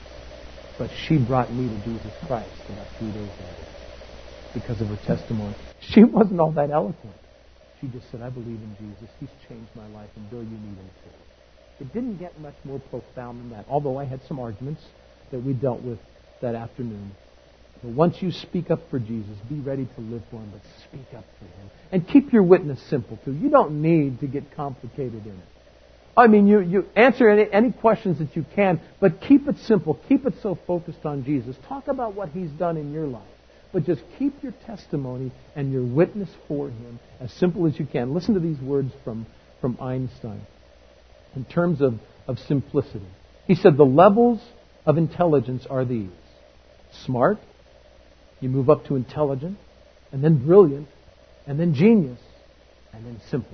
But she brought me to Jesus Christ about 3 days later because of her testimony. She wasn't all that eloquent. She just said, "I believe in Jesus. He's changed my life, and Bill, you need him too." It didn't get much more profound than that, although I had some arguments that we dealt with that afternoon. But once you speak up for Jesus, be ready to live for Him, but speak up for Him. And keep your witness simple too. You don't need to get complicated in it. I mean, you answer any questions that you can, but keep it simple. Keep it so focused on Jesus. Talk about what He's done in your life. But just keep your testimony and your witness for Him as simple as you can. Listen to these words from Einstein in terms of simplicity. He said, the levels of intelligence are these. Smart, you move up to intelligent, and then brilliant, and then genius, and then simple.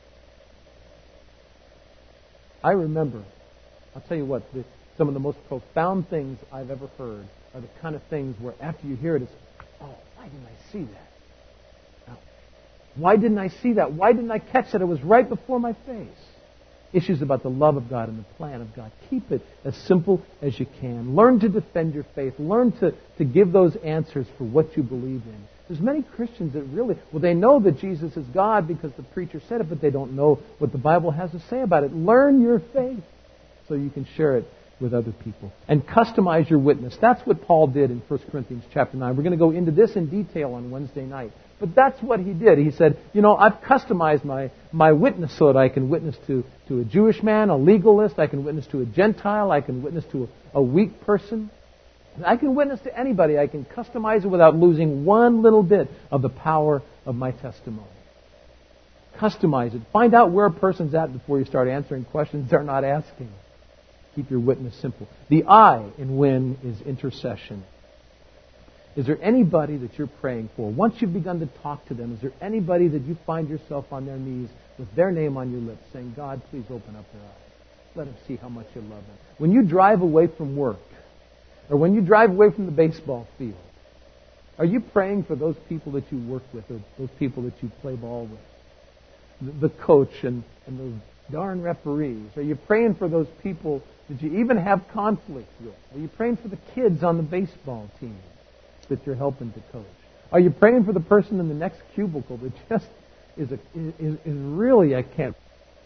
I remember, I'll tell you what, some of the most profound things I've ever heard are the kind of things where after you hear it, it's, "Oh, why didn't I see that? Now, why didn't I see that? Why didn't I catch that? It was right before my face." Issues about the love of God and the plan of God. Keep it as simple as you can. Learn to defend your faith. Learn to give those answers for what you believe in. There's many Christians that really, they know that Jesus is God because the preacher said it, but they don't know what the Bible has to say about it. Learn your faith so you can share it with other people. And customize your witness. That's what Paul did in 1 Corinthians chapter 9. We're going to go into this in detail on Wednesday night. But that's what he did. He said, I've customized my witness so that I can witness to a Jewish man, a legalist. I can witness to a Gentile. I can witness to a weak person. I can witness to anybody. I can customize it without losing one little bit of the power of my testimony. Customize it. Find out where a person's at before you start answering questions they're not asking. Keep your witness simple. The I in win is intercession. Is there anybody that you're praying for? Once you've begun to talk to them, is there anybody that you find yourself on their knees with their name on your lips saying, "God, please open up their eyes. Let them see how much you love them." When you drive away from work, or when you drive away from the baseball field, are you praying for those people that you work with or those people that you play ball with? The coach and darn referees? Are you praying for those people that you even have conflict with? Are you praying for the kids on the baseball team that you're helping to coach? Are you praying for the person in the next cubicle that just is really, I can't.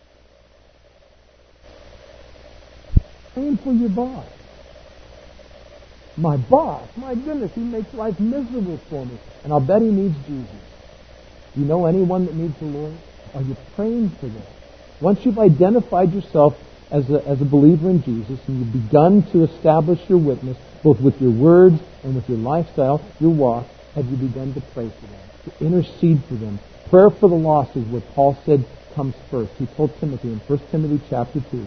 Praying for your boss. My boss, my goodness, he makes life miserable for me. And I'll bet he needs Jesus. Do you know anyone that needs the Lord? Are you praying for them? Once you've identified yourself as a believer in Jesus and you've begun to establish your witness, both with your words and with your lifestyle, your walk, have you begun to pray for them, to intercede for them? Prayer for the lost is what Paul said comes first. He told Timothy in 1 Timothy chapter 2,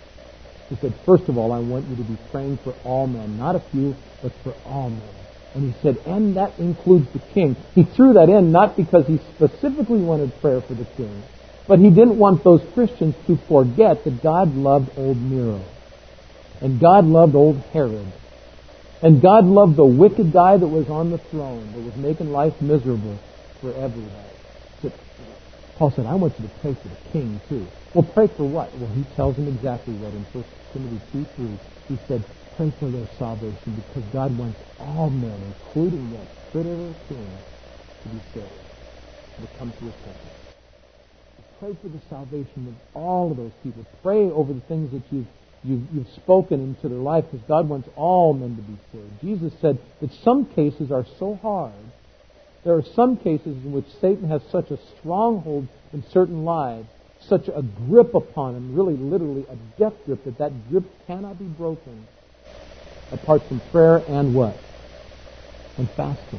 he said, first of all, I want you to be praying for all men, not a few, but for all men. And he said, and that includes the king. He threw that in not because he specifically wanted prayer for the king, but he didn't want those Christians to forget that God loved old Nero, and God loved old Herod, and God loved the wicked guy that was on the throne, that was making life miserable for everybody. So Paul said, I want you to pray for the king too. Well, pray for what? Well, he tells him exactly what in 1 Timothy 2:3. He said, pray for their salvation because God wants all men, including that critical king, to be saved, to come to repentance. Pray for the salvation of all of those people. Pray over the things that you've spoken into their life because God wants all men to be saved. Jesus said that some cases are so hard. There are some cases in which Satan has such a stronghold in certain lives, such a grip upon them, really literally a death grip, that grip cannot be broken apart from prayer and what? And fasting.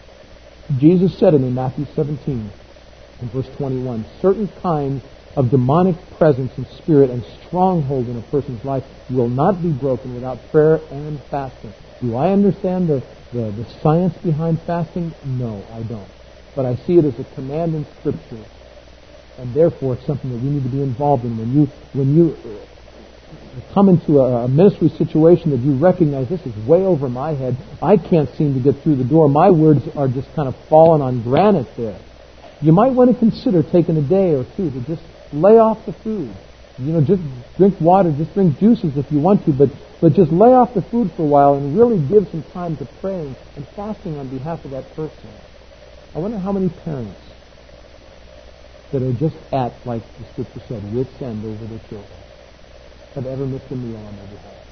Jesus said it in Matthew 17, in verse 21, certain kinds of demonic presence and spirit and stronghold in a person's life will not be broken without prayer and fasting. Do I understand the science behind fasting? No, I don't. But I see it as a command in Scripture. And therefore, it's something that we need to be involved in. When you come into a ministry situation that you recognize this is way over my head, I can't seem to get through the door. My words are just kind of falling on granite there. You might want to consider taking a day or two to just lay off the food. Just drink water, just drink juices if you want to, but just lay off the food for a while and really give some time to praying and fasting on behalf of that person. I wonder how many parents that are just at, like the Scripture said, wit's end over their children, have ever missed a meal on their behalf.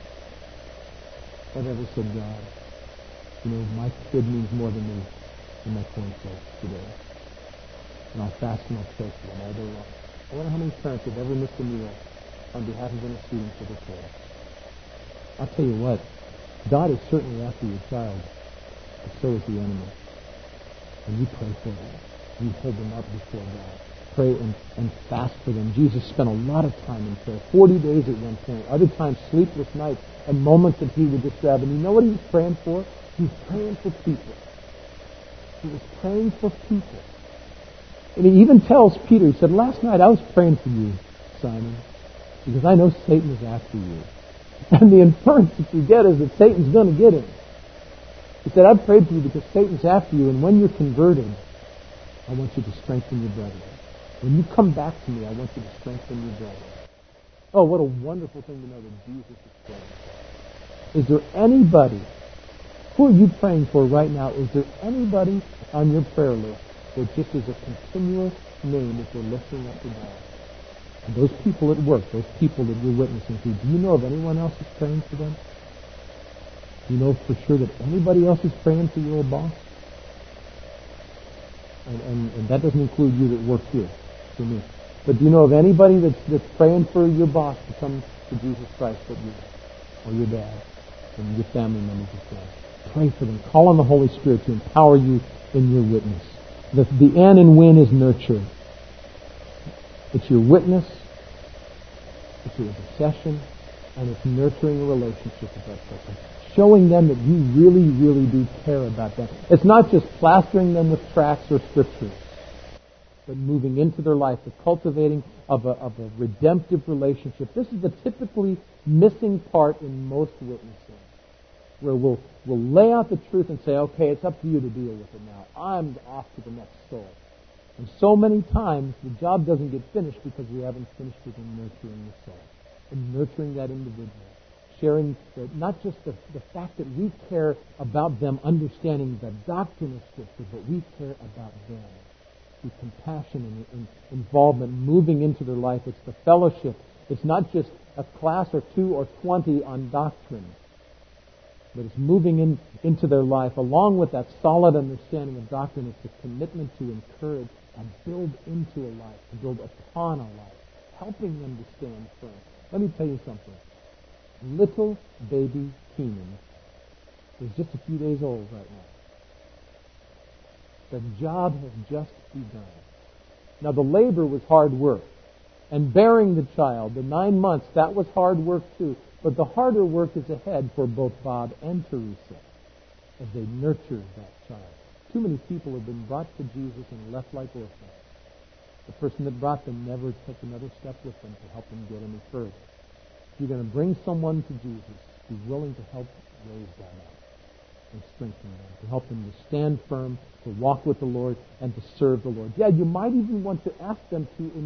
Have ever said, God, my kid means more to me than my cornflakes today. And I'll fast and I'll pray for them all day long. I wonder how many parents have ever missed a meal on behalf of interceding for their child. I'll tell you what, God is certainly after your child, but so is the enemy. And you pray for them. You hold them up before God. Pray and fast for them. Jesus spent a lot of time in prayer, 40 days at one point, other times sleepless nights, and moments that he would just grab. And you know what he was praying for? He was praying for people. He was praying for people. And he even tells Peter, he said, last night I was praying for you, Simon, because I know Satan is after you. And the inference that you get is that Satan's going to get him. He said, I prayed for you because Satan's after you, and when you're converted, I want you to strengthen your brethren. When you come back to me, I want you to strengthen your brethren. Oh, what a wonderful thing to know that Jesus is praying for. Is there anybody, who are you praying for right now? Is there anybody on your prayer list that just is a continuous name that you're lifting up to God? And those people at work, those people that you're witnessing to, do you know if anyone else is praying for them? Do you know for sure that anybody else is praying for your boss? And that doesn't include you that work here, for me. But do you know of anybody that's praying for your boss to come to Jesus Christ but you, or your dad, and your family members as well? Pray for them. Call on the Holy Spirit to empower you in your witness. The N in win is nurture. It's your witness, it's your intercession, and it's nurturing a relationship with that person. Showing them that you really, really do care about them. It's not just plastering them with tracts or scriptures, but moving into their life, the cultivating of a redemptive relationship. This is the typically missing part in most witnessing, where we'll lay out the truth and say, okay, it's up to you to deal with it now. I'm off to the next soul. And so many times the job doesn't get finished because we haven't finished it in nurturing the soul, in nurturing that individual, sharing not just the fact that we care about them understanding the doctrine of Scripture, but we care about them through compassion and involvement, moving into their life. It's the fellowship. It's not just a class or 2 or 20 on doctrine, but it's moving into their life along with that solid understanding of doctrine. It's a commitment to encourage and build into a life, to build upon a life, helping them to stand firm. Let me tell you something. Little baby Keenan is just a few days old right now. The job has just begun. Now, the labor was hard work. And bearing the child, the 9 months, that was hard work too. But the harder work is ahead for both Bob and Teresa as they nurture that child. Too many people have been brought to Jesus and left like orphans. The person that brought them never took another step with them to help them get any further. If you're going to bring someone to Jesus, be willing to help raise them up and strengthen them, to help them to stand firm, to walk with the Lord, and to serve the Lord. Yeah, you might even want to ask them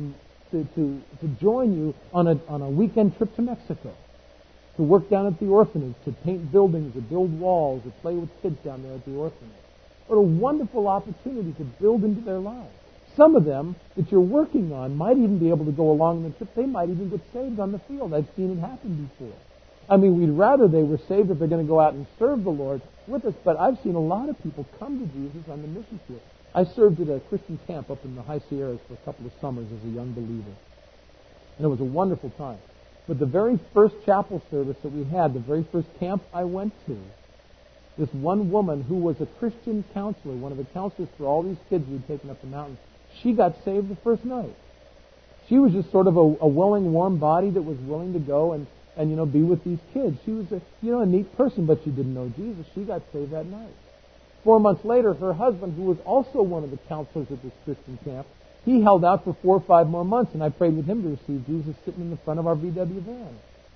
to join you on a weekend trip to Mexico, to work down at the orphanage, to paint buildings or build walls or play with kids down there at the orphanage. What a wonderful opportunity to build into their lives. Some of them that you're working on might even be able to go along the trip. They might even get saved on the field. I've seen it happen before. I mean, we'd rather they were saved if they're going to go out and serve the Lord with us, but I've seen a lot of people come to Jesus on the mission field. I served at a Christian camp up in the High Sierras for a couple of summers as a young believer. And it was a wonderful time. But the very first chapel service that we had, the very first camp I went to, this one woman who was a Christian counselor, one of the counselors for all these kids we'd taken up the mountains, she got saved the first night. She was just sort of a willing, warm body that was willing to go and be with these kids. She was a neat person, but she didn't know Jesus. She got saved that night. 4 months later, her husband, who was also one of the counselors at this Christian camp, he held out for 4 or 5 more months, and I prayed with him to receive Jesus sitting in the front of our VW van.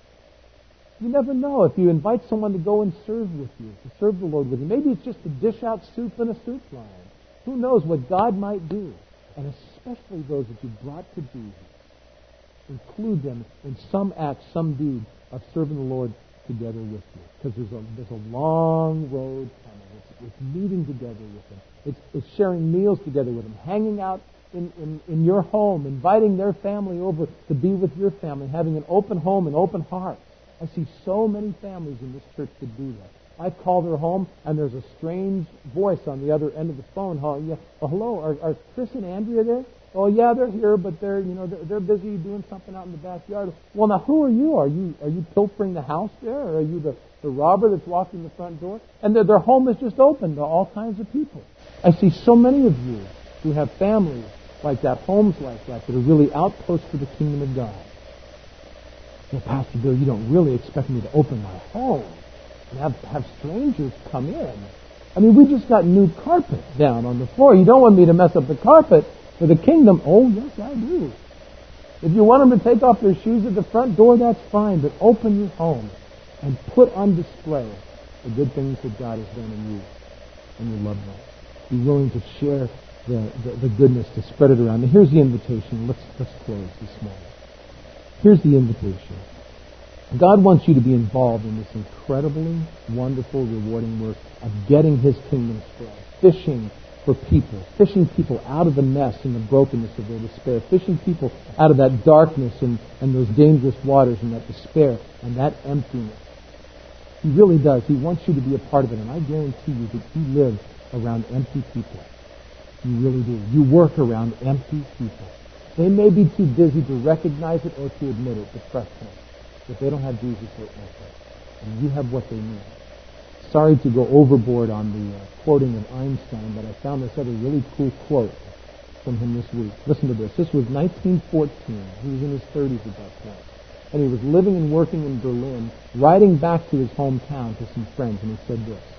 You never know if you invite someone to go and serve with you, to serve the Lord with you. Maybe it's just to dish out soup in a soup line. Who knows what God might do? And especially those that you brought to Jesus. Include them in some act, some deed of serving the Lord together with you. Because there's a long road coming. It's meeting together with them. It's sharing meals together with them. Hanging out in your home. Inviting their family over to be with your family. Having an open home and open heart. I see so many families in this church that do that. I call their home, and there's a strange voice on the other end of the phone. Hello, are Chris and Andrea there? Oh, yeah, they're here, but they're busy doing something out in the backyard. Well, now, who are you? Are you pilfering the house there, or are you the robber that's walking the front door? And their home is just open to all kinds of people. I see so many of you who have families like that, homes like that are really outposts for the kingdom of God. Well, Pastor Bill, you don't really expect me to open my home and have strangers come in. I mean, we just got new carpet down on the floor. You don't want me to mess up the carpet for the kingdom. Oh, yes, I do. If you want them to take off their shoes at the front door, that's fine. But open your home and put on display the good things that God has done in you and your loved ones. Be willing to share the goodness, to spread it around. And here's the invitation. Let's close this morning. Here's the invitation. God wants you to be involved in this incredibly wonderful, rewarding work of getting His kingdom spread. Fishing for people. Fishing people out of the mess and the brokenness of their despair. Fishing people out of that darkness and those dangerous waters and that despair and that emptiness. He really does. He wants you to be a part of it. And I guarantee you that you live around empty people. You really do. You work around empty people. They may be too busy to recognize it or to admit it, but trust me, if they don't have Jesus with them, and you have what they need. Sorry to go overboard on the quoting of Einstein, but I found this other really cool quote from him this week. Listen to this. This was 1914. He was in his 30s at that point. And he was living and working in Berlin, riding back to his hometown to some friends, and he said this.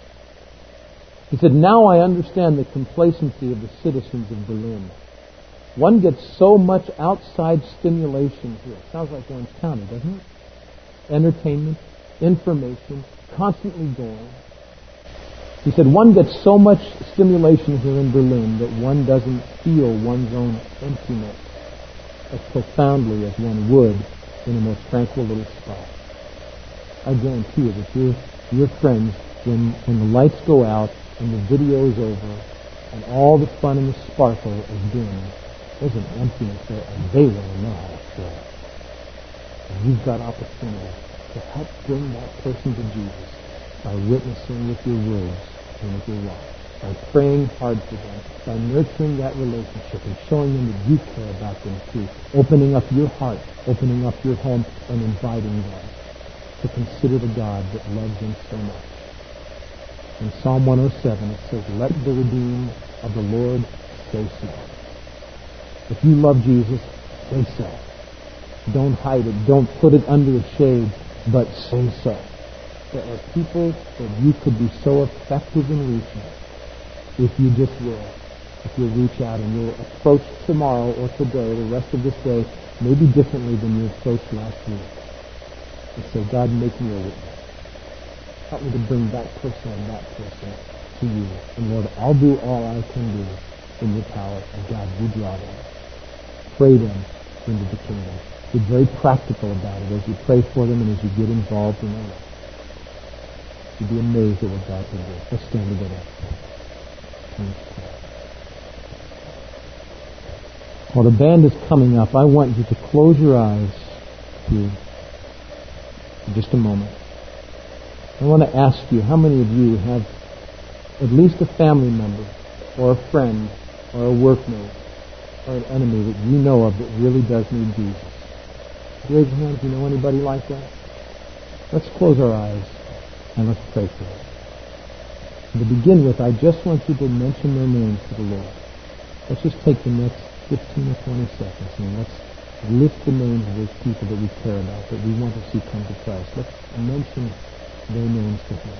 He said, "Now I understand the complacency of the citizens of Berlin. One gets so much outside stimulation here." Sounds like Orange County, doesn't it? Entertainment, information, constantly going. He said, one gets so much stimulation here in Berlin that one doesn't feel one's own emptiness as profoundly as one would in a more tranquil little spot. I guarantee you that your friends, when the lights go out and the video is over and all the fun and the sparkle is dim, there's an emptiness there, and they really know how to fill it. And you've got opportunity to help bring that person to Jesus by witnessing with your words and with your life, by praying hard for them, by nurturing that relationship and showing them that you care about them too, opening up your heart, opening up your home, and inviting them to consider the God that loves them so much. In Psalm 107 it says, let the redeemed of the Lord say so. If you love Jesus, say so. Don't hide it. Don't put it under a shade, but say so. There are people that you could be so effective in reaching if you just will. If you'll reach out and you'll approach tomorrow or today, the rest of this day, maybe differently than you approached last week. And say, God, make me a witness. Help me to bring that person and that person to you. And Lord, I'll do all I can do in your power. And God, you draw them. Pray them into the kingdom. Be very practical about it as you pray for them and as you get involved in their life. You'd be amazed at what God can do. Let's stand together. While the band is coming up, I want you to close your eyes here for just a moment. I want to ask you, how many of you have at least a family member or a friend or a workmate or an enemy that you know of that really does need Jesus? Raise your hand if you know anybody like that. Let's close our eyes and let's pray for them. To begin with, I just want you to mention their names to the Lord. Let's just take the next 15 or 20 seconds and let's lift the names of those people that we care about, that we want to see come to Christ. Let's mention their names to Him.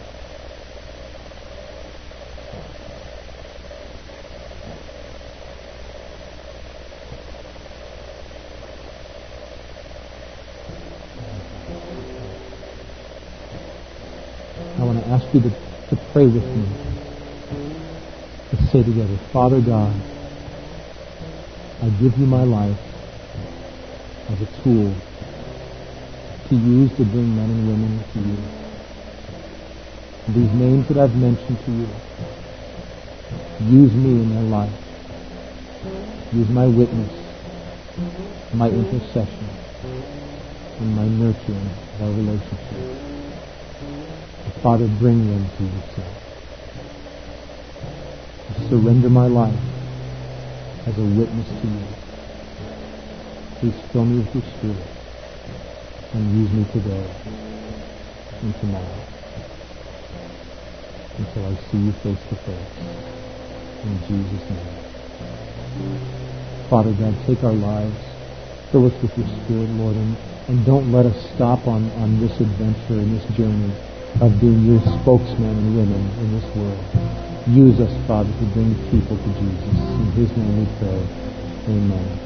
I want to ask you to pray with me. Let's say together, Father God, I give you my life as a tool to use to bring men and women to you. These names that I've mentioned to you, use me in their life. Use my witness, my intercession, and my nurturing of our relationship. Father, bring them to yourself. I surrender my life as a witness to you. Please fill me with your Spirit and use me today and tomorrow until I see you face to face. In Jesus' name. Father God, take our lives, fill us with your Spirit, Lord, and don't let us stop on this adventure and this journey of being your spokesmen and women in this world. Use us, Father, to bring people to Jesus. In His name we pray. Amen.